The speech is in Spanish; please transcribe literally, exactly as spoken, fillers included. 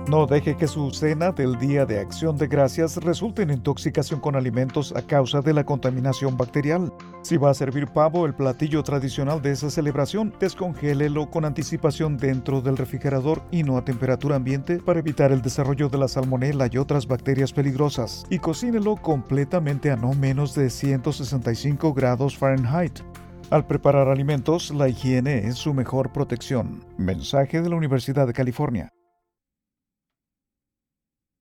No deje que su cena del Día de Acción de Gracias resulte en intoxicación con alimentos a causa de la contaminación bacterial. Si va a servir pavo, el platillo tradicional de esa celebración, descongélelo con anticipación dentro del refrigerador y no a temperatura ambiente para evitar el desarrollo de la salmonela y otras bacterias peligrosas. Y cocínelo completamente a no menos de ciento sesenta y cinco grados Fahrenheit. Al preparar alimentos, la higiene es su mejor protección. Mensaje de la Universidad de California.